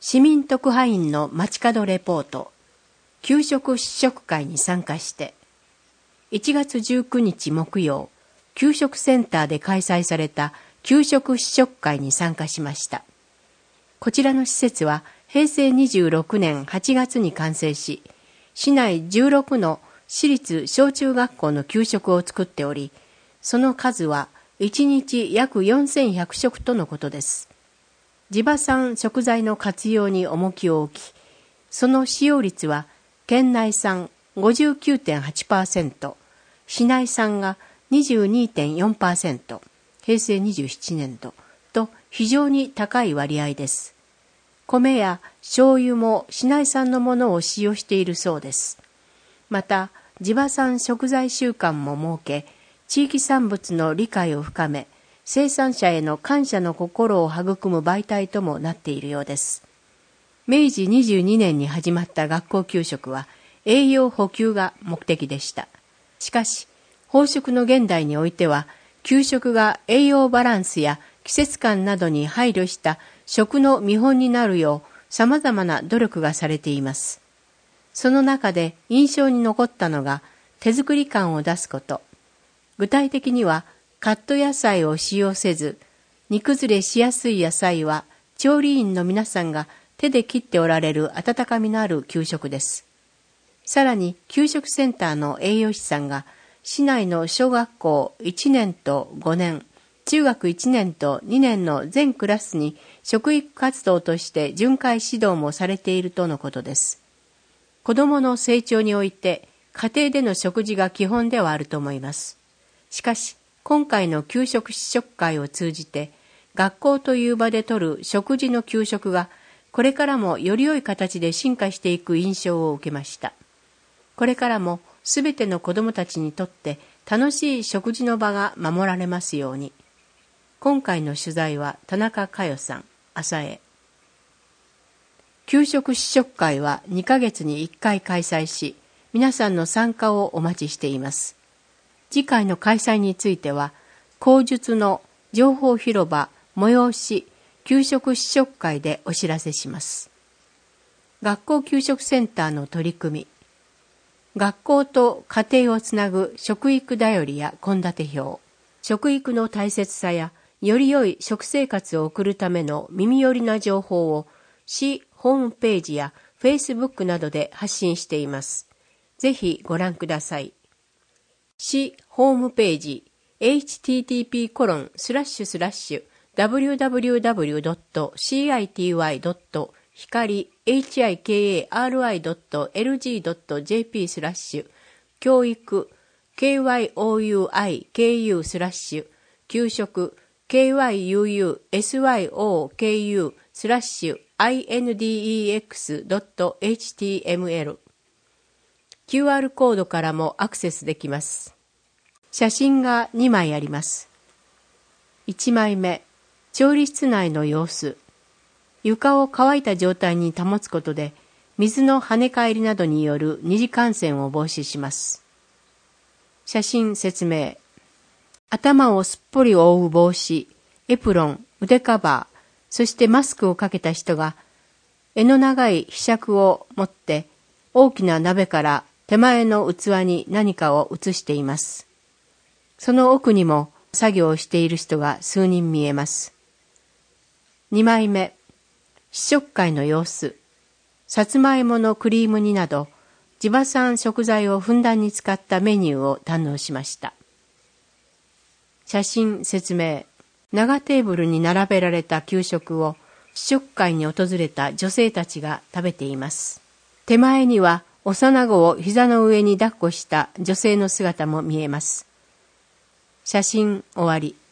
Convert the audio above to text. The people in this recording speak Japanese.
市民特派員の街角レポート、給食試食会に参加して、1月19日木曜、給食センターで開催された給食試食会に参加しました。こちらの施設は平成26年8月に完成し、市内16の私立小中学校の給食を作っており、その数は1日約4100食とのことです。地場産食材の活用に重きを置き、その使用率は県内産 59.8%、市内産が 22.4%、平成27年度と非常に高い割合です。米や醤油も市内産のものを使用しているそうです。また、地場産食材週間も設け、地域産物の理解を深め、生産者への感謝の心を育む媒体ともなっているようです。明治22年に始まった学校給食は栄養補給が目的でした。しかし、飽食の現代においては、給食が栄養バランスや季節感などに配慮した食の見本になるよう様々な努力がされています。その中で印象に残ったのが手作り感を出すこと。具体的にはカット野菜を使用せず、煮崩れしやすい野菜は調理員の皆さんが手で切っておられる温かみのある給食です。さらに給食センターの栄養士さんが市内の小学校1年と5年、中学1年と2年の全クラスに食育活動として巡回指導もされているとのことです。子どもの成長において家庭での食事が基本ではあると思います。しかし、今回の給食試食会を通じて、学校という場でとる食事の給食が、これからもより良い形で進化していく印象を受けました。これからもすべての子どもたちにとって楽しい食事の場が守られますように。今回の取材は田中佳代さん、朝江。給食試食会は2ヶ月に1回開催し、皆さんの参加をお待ちしています。次回の開催については、口述の情報広場催し給食試食会でお知らせします。学校給食センターの取り組み。学校と家庭をつなぐ食育だよりや献立表。食育の大切さやより良い食生活を送るための耳寄りな情報を市ホームページやフェイスブックなどで発信しています。ぜひご覧ください。市ホームページ http://www.city.hikari.lg.jp/ 教育 kyouiku/ 給食 kyuusyoku/index.html QR コードからもアクセスできます。写真が2枚あります。1枚目、調理室内の様子。床を乾いた状態に保つことで、水の跳ね返りなどによる二次感染を防止します。写真説明。頭をすっぽり覆う帽子、エプロン、腕カバー、そしてマスクをかけた人が、柄の長いひしゃくを持って大きな鍋から手前の器に何かを移しています。その奥にも作業をしている人が数人見えます。2枚目、試食会の様子。さつまいものクリーム煮など、地場産食材をふんだんに使ったメニューを堪能しました。写真説明。長テーブルに並べられた給食を試食会に訪れた女性たちが食べています。手前には幼子を膝の上に抱っこした女性の姿も見えます。写真終わり。